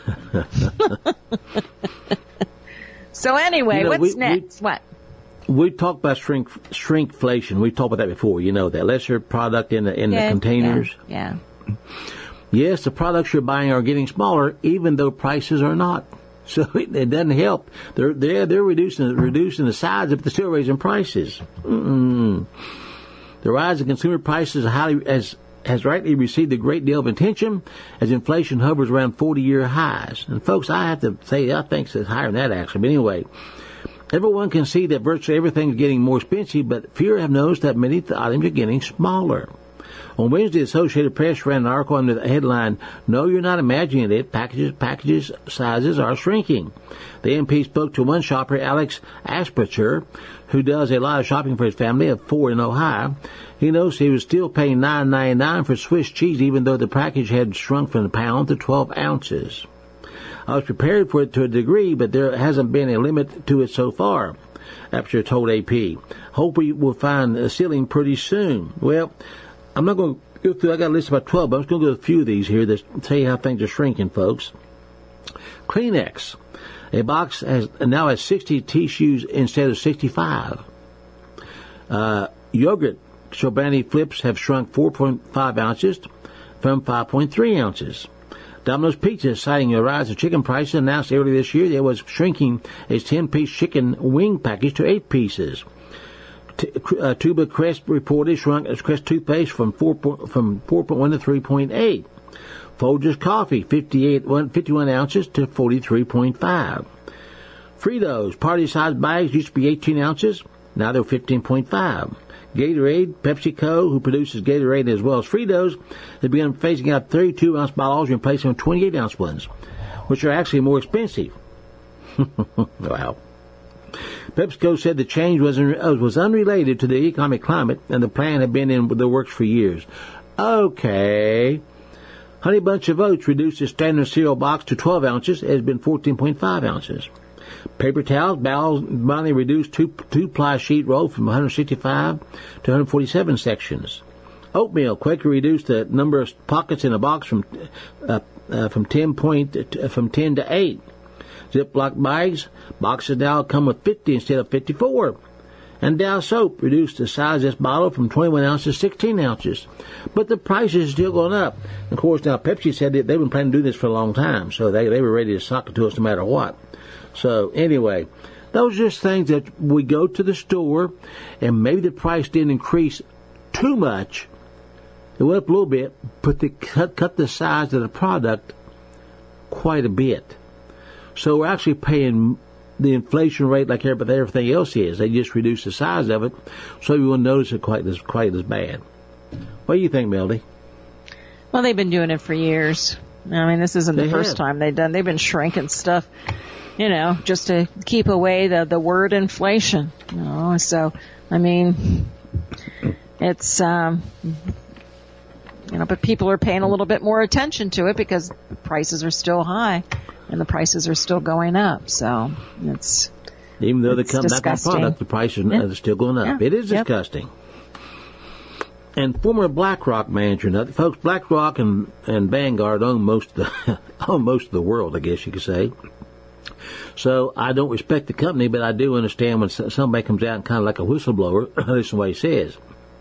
So anyway, You know, what's we- we- next? What? We talked about shrink shrinkflation. We talked about that before. You know that lesser product in the in Yeah, the containers. Yeah. yeah. Yes, the products you're buying are getting smaller, even though prices are not. So it, it doesn't help. They're they're they're reducing reducing the size, but they're still raising prices. Mm-mm. The rise in consumer prices highly has has rightly received a great deal of attention as inflation hovers around forty-year highs. And folks, I have to say, I think it's higher than that actually. But anyway. Everyone can see that virtually everything is getting more expensive, but fewer have noticed that many items are getting smaller. On Wednesday, the Associated Press ran an article under the headline, "No, you're not imagining it. Packages, packages sizes are shrinking." The M P spoke to one shopper, Alex Asperger, who does a lot of shopping for his family of four in Ohio. He knows he was still paying nine ninety-nine for Swiss cheese, even though the package had shrunk from a pound to twelve ounces. I was prepared for it to a degree, but there hasn't been a limit to it so far, Apsher told A P. Hope we will find a ceiling pretty soon. Well, I'm not going to go through, I got a list of about twelve, but I'm just going to go through a few of these here that tell you how things are shrinking, folks. Kleenex. A box has now has sixty tissues instead of sixty-five. Uh, yogurt. Chobani Flips have shrunk four point five ounces from five point three ounces. Domino's Pizza, citing a rise of chicken prices, announced earlier this year that it was shrinking its ten-piece chicken wing package to eight pieces. T- uh, Tuba Crest reported shrunk its Crest toothpaste from four po- from four point one to three point eight. Folgers Coffee, fifty-eight, fifty-one ounces to forty-three point five. Fritos, party-sized bags used to be eighteen ounces, now they're fifteen point five. Gatorade, PepsiCo, who produces Gatorade as well as Fritos, has begun phasing out thirty-two ounce bottles and replacing them with twenty-eight ounce ones, which are actually more expensive. Wow. PepsiCo said the change was was unrelated to the economic climate, and the plan had been in the works for years. Okay. Honey Bunch of Oats reduced its standard cereal box to twelve ounces. It has been fourteen point five ounces. Paper towels, Bounty reduced two, two-ply sheet roll from one hundred sixty-five to one hundred forty-seven sections. Oatmeal, Quaker reduced the number of pockets in a box from uh, uh, from ten point uh, from ten to eight. Ziploc bags, boxes now come with fifty instead of fifty-four. And Dow soap reduced the size of this bottle from twenty-one ounces to sixteen ounces. But the prices are still going up. Of course, now Pepsi said that they've been planning to do this for a long time, so they, they were ready to sock it to us no matter what. So anyway, those are just things that we go to the store, and maybe the price didn't increase too much. It went up a little bit, but they cut, cut the size of the product quite a bit. So we're actually paying the inflation rate like everything else is. They just reduce the size of it, so you won't notice it quite as quite as bad. What do you think, Melody? Well, they've been doing it for years. I mean, this isn't the They first have. time they've done. They've been shrinking stuff, you know, just to keep away the the word inflation. You know, so I mean, it's um, you know, but people are paying a little bit more attention to it because the prices are still high. And the prices are still going up, so it's Even though they it's come back on disgusting. product, the prices Yeah. are still going up. Yeah. It is Yep. disgusting. And former BlackRock manager, now, folks, BlackRock and, and Vanguard own most of the own most of the world, I guess you could say. So I don't respect the company, but I do understand when somebody comes out and kind of like a whistleblower, this is the way he says.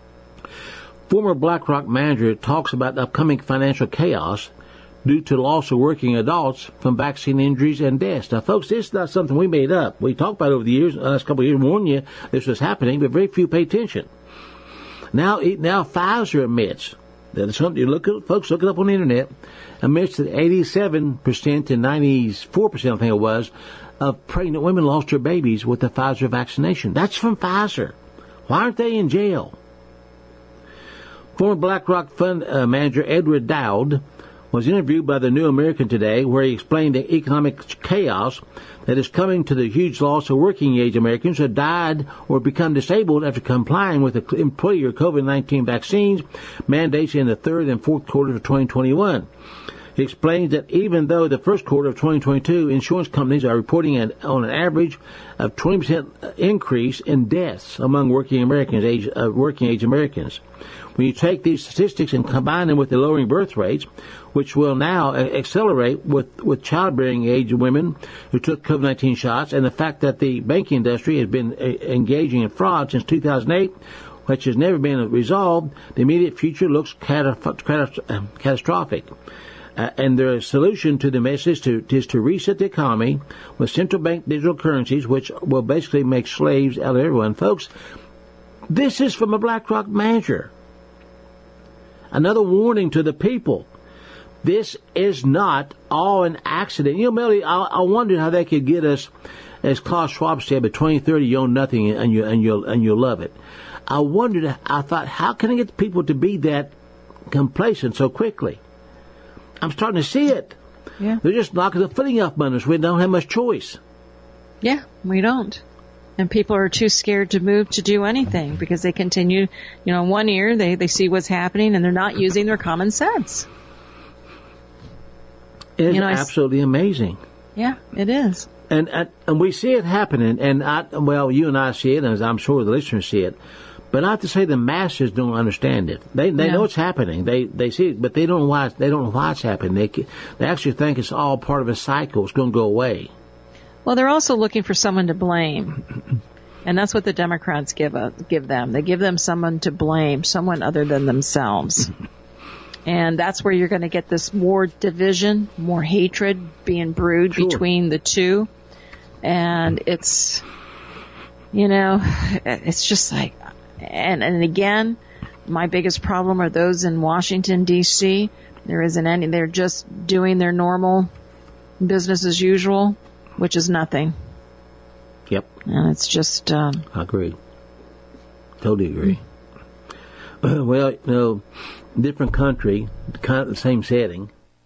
Former BlackRock manager talks about the upcoming financial chaos due to loss of working adults from vaccine injuries and deaths. Now, folks, this is not something we made up. We talked about it over the years, the last couple of years, warned you this was happening, but very few pay attention. Now, it- now Pfizer admits that it's something you look at, folks, look it up on the internet, admits that eighty-seven percent to ninety-four percent, I think it was, of pregnant women lost their babies with the Pfizer vaccination. That's from Pfizer. Why aren't they in jail? Former BlackRock fund uh, manager Edward Dowd was interviewed by the New American today, where he explained the economic chaos that is coming to the huge loss of working-age Americans who died or become disabled after complying with the employer COVID nineteen vaccines mandates in the third and fourth quarters of twenty twenty-one. He explains that even though the first quarter of twenty twenty-two, insurance companies are reporting an, on an average of twenty percent increase in deaths among working Americans, age, uh, working-age Americans. When you take these statistics and combine them with the lowering birth rates, which will now accelerate with, with childbearing age women who took COVID nineteen shots, and the fact that the banking industry has been uh, engaging in fraud since two thousand eight, which has never been resolved, the immediate future looks catastroph- catastroph- catastrophic. Uh, and their solution to the mess is to, is to reset the economy with central bank digital currencies, which will basically make slaves out of everyone. Folks, this is from a BlackRock manager. Another warning to the people. This is not all an accident. You know, Melody, I, I wondered how they could get us, as Klaus Schwab said, by twenty thirty you own nothing and you and you'll and you'll love it. I wondered. I thought, how can I get the people to be that complacent so quickly? I'm starting to see it. Yeah. They're just knocking the footing off on us. We don't have much choice. Yeah, we don't. And people are too scared to move to do anything because they continue, you know, in one ear they, they see what's happening and they're not using their common sense. It's You know, I s- absolutely amazing. Yeah, it is. And, and and we see it happening, and I, well, you and I see it, and I'm sure the listeners see it. But I have to say, the masses don't understand it. They they No. know it's happening. They they see it, but they don't know why. They don't know why it's happening. They ca- they actually think it's all part of a cycle. It's going to go away. Well, they're also looking for someone to blame. And that's what the Democrats give a, give them. They give them someone to blame, someone other than themselves. And that's where you're going to get this more division, more hatred being brewed Sure. between the two. And it's, you know, it's just like, and, and again, my biggest problem are those in Washington, D C. There isn't any, they're just doing their normal business as usual, which is nothing. Yep, And it's just, um, I agree. Totally agree. Well, you know, different country, kind of the same setting.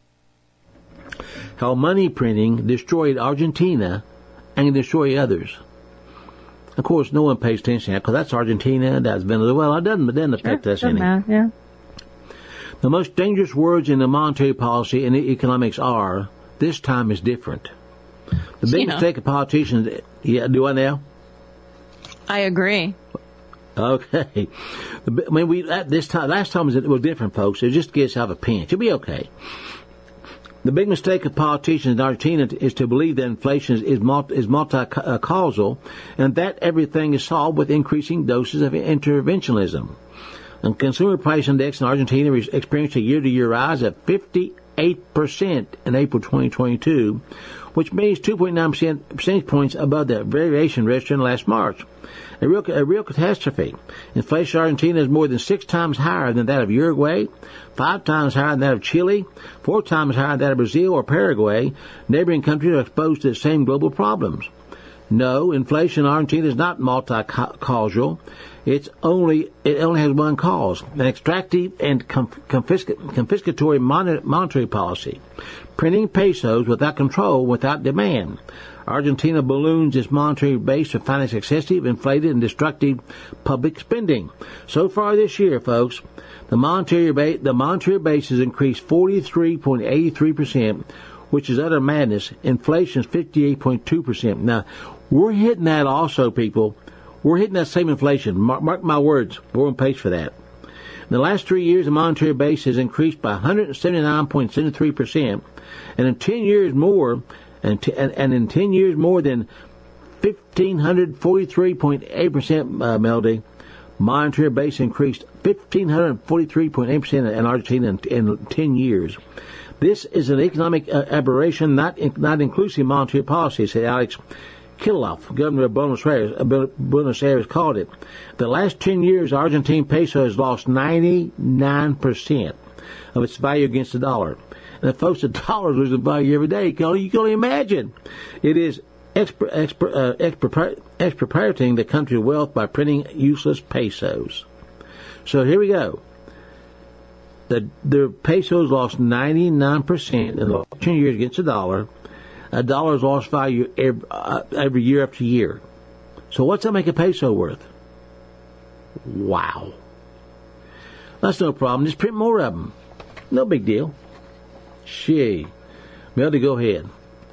How money printing destroyed Argentina and destroy others. Of course, no one pays attention to that because that's Argentina, that's Venezuela. It doesn't, it doesn't affect us doesn't any. matter, yeah. The most dangerous words in the monetary policy and economics are, this time is different. The big Yeah. mistake of politicians, yeah, do I now? I agree. Okay. I mean, we, at this time, last time was, it was different, folks. It just gets out of a pinch. It'll be okay. The big mistake of politicians in Argentina is to believe that inflation is multi, is multi-causal and that everything is solved with increasing doses of interventionism. The consumer price index in Argentina experienced a year-to-year rise of fifty-eight percent in April twenty twenty-two, which means two point nine percentage points above the variation registered last March. A real, a real catastrophe. Inflation in Argentina is more than six times higher than that of Uruguay, five times higher than that of Chile, four times higher than that of Brazil or Paraguay. Neighboring countries are exposed to the same global problems. No, inflation in Argentina is not multi-causal. It's only, it only has one cause, an extractive and confisc- confiscatory monetary policy. Printing pesos without control, without demand. Argentina balloons its monetary base to finance excessive, inflated, and destructive public spending. So far this year, folks, the monetary base, the monetary base has increased forty-three point eight three percent, which is utter madness. Inflation is fifty-eight point two percent. Now, we're hitting that also, people. We're hitting that same inflation. Mark, mark my words. We're on pace for that. In the last three years, the monetary base has increased by one hundred seventy-nine point seven three percent, and in ten years more, and, t- and, and in ten years more than one thousand five hundred forty-three point eight percent, uh, Melody, monetary base increased one thousand five hundred forty-three point eight percent in Argentina in, in ten years. This is an economic uh, aberration, not in, not inclusive monetary policy, said Alex Kirilov, governor of Buenos Aires, uh, Buenos Aires, called it. The last ten years, the Argentine peso has lost ninety-nine percent of its value against the dollar. And folks, the dollar is losing value every day. You can only, you can only imagine. It is expro, expro, uh, expropri- expropriating the country's wealth by printing useless pesos. So here we go. The, the pesos lost ninety-nine percent in the last ten years against the dollar. A dollar's lost value every, uh, every year after year. So what's that make a peso worth? Wow. That's no problem. Just print more of them. No big deal. Gee. Melody, go ahead.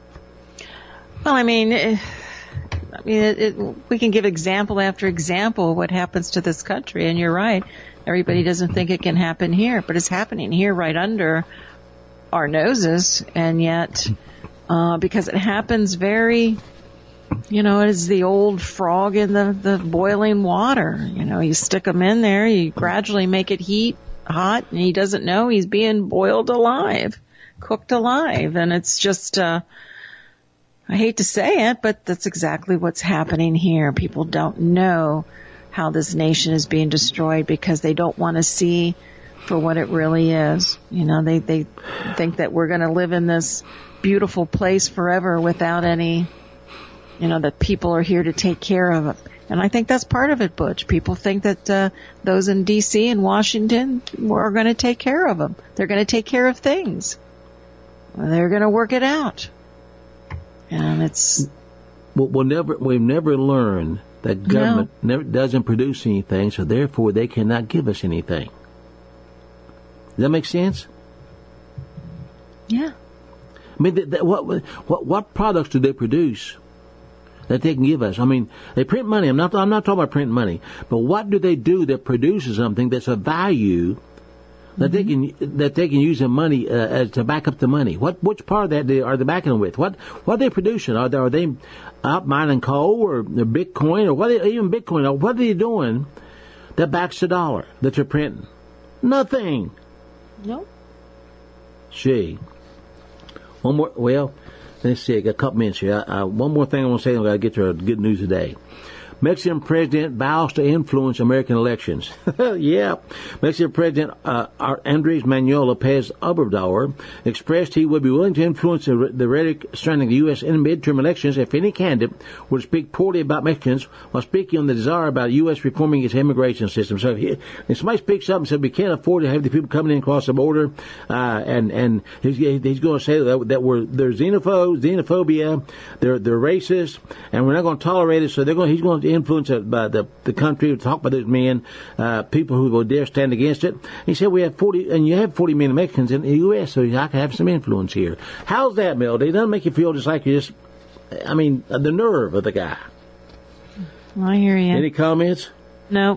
Well, I mean, it, I mean, it, it, we can give example after example of what happens to this country, and you're right. Everybody doesn't think it can happen here, but it's happening here right under our noses, and yet, uh, because it happens very, you know, it is the old frog in the, the boiling water. You know, you stick them in there, you gradually make it heat, hot, and he doesn't know he's being boiled alive, cooked alive, and it's just, uh, I hate to say it, but that's exactly what's happening here. People don't know how this nation is being destroyed because they don't want to see for what it really is. You know, they, they think that we're going to live in this beautiful place forever without any, you know, that people are here to take care of it. And I think that's part of it, Butch. People think that uh, those in D C and Washington are going to take care of them. They're going to take care of things. They're going to work it out. And it's... We'll, we'll never, we've never learned that government no. never doesn't produce anything, so therefore they cannot give us anything. Does that make sense? Yeah. I mean, th- th- what, what what products do they produce that they can give us? I mean, they print money. I'm not I'm not talking about printing money, but what do they do that produces something that's of value that mm-hmm. they can that they can use the money uh, as to back up the money? What which part of that they, are they backing them with? What what are they producing? Are they, are they out mining coal or Bitcoin or what? Are they, even Bitcoin? Or what are they doing that backs the dollar that they're printing? Nothing. No. Gee. One more. Well, let's see. I got a couple minutes here. I, I, one more thing I want to say. I've got to get to our good news today. Mexican president vows to influence American elections. Yeah. Mexican President uh, Andres Manuel Lopez Obrador expressed he would be willing to influence the, the rhetoric surrounding the U S in midterm elections if any candidate would speak poorly about Mexicans while speaking on the desire about the U S reforming its immigration system. So if, if somebody speaks up and says we can't afford to have the people coming in across the border, uh, and, and he's, he's going to say that, that we're, they're xenophobe, xenophobia, they're, they're racist, and we're not going to tolerate it, so they're going, he's going to influence by the, the country, to talk about those men, uh, people who will dare stand against it. He said we have forty, and you have forty million Mexicans in the U S, so I can have some influence here. How's that, Melody? Doesn't make you feel just like you just, I mean, the nerve of the guy. I hear you. Any comments? No.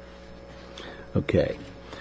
Okay.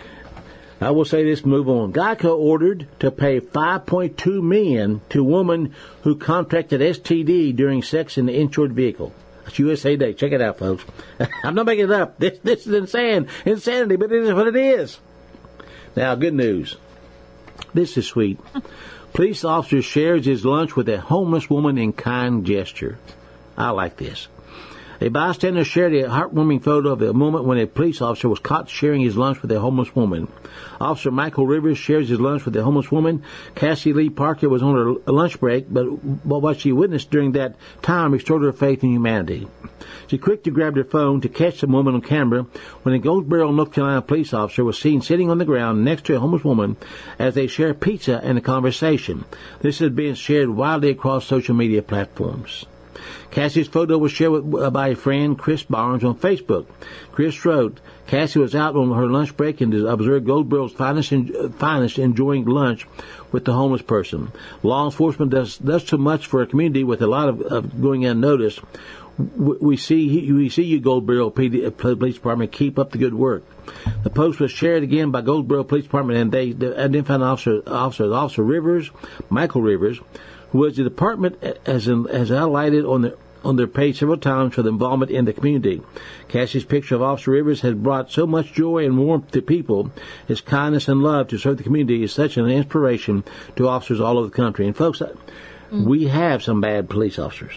I will say this, move on. Geico ordered to pay five point two million dollars to woman who contracted S T D during sex in the insured vehicle. That's U S A Day. Check it out, folks. I'm not making it up. This, this is insane. Insanity, but it is what it is. Now, good news. This is sweet. Police officer shares his lunch with a homeless woman in kind gesture. I like this. A bystander shared a heartwarming photo of the moment when a police officer was caught sharing his lunch with a homeless woman. Officer Michael Rivers shares his lunch with a homeless woman. Cassie Lee Parker was on her lunch break, but what she witnessed during that time restored her faith in humanity. She quickly grabbed her phone to catch the woman on camera when a Goldsboro, North Carolina police officer was seen sitting on the ground next to a homeless woman as they shared pizza and a conversation. This is being shared widely across social media platforms. Cassie's photo was shared with, uh, by a friend, Chris Barnes, on Facebook. Chris wrote, Cassie was out on her lunch break and observed Goldsboro's finest, en- finest enjoying lunch with the homeless person. Law enforcement does, does so much for a community with a lot of, of going unnoticed. We, we see we see you, Goldsboro P D, Police Department. Keep up the good work. The post was shared again by Goldsboro Police Department, and they identified officer, officer, Officer Rivers, Michael Rivers, who, as the department has, has highlighted on the on their page several times for the involvement in the community. Cassie's picture of Officer Rivers has brought so much joy and warmth to people. His kindness and love to serve the community is such an inspiration to officers all over the country. And folks, mm-hmm. we have some bad police officers.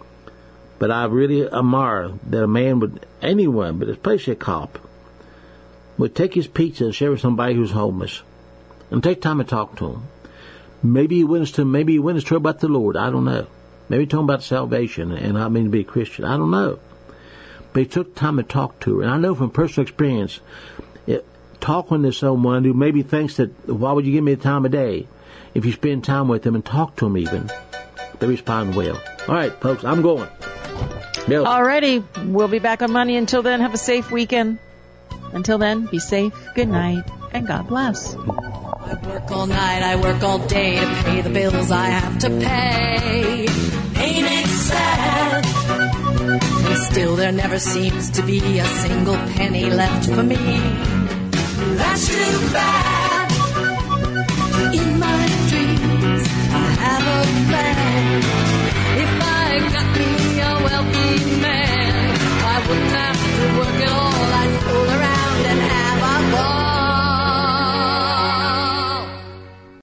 But I really admire that a man would, anyone, but especially a cop, would take his pizza and share with somebody who's homeless and take time to talk to him. Maybe he witnessed to him, maybe he witnessed to her about the Lord. I don't know. Maybe talking about salvation and I mean to be a Christian. I don't know. But he took time to talk to her. And I know from personal experience, it, talking to someone who maybe thinks that, why would you give me the time of day? If you spend time with them and talk to them even, they respond well. All right, folks, I'm going. Bill. Alrighty, we'll be back on Monday. Until then, have a safe weekend. Until then, be safe, good night, and God bless. I work all night, I work all day to pay the bills I have to pay. Ain't it sad? And still there never seems to be a single penny left for me. That's too bad.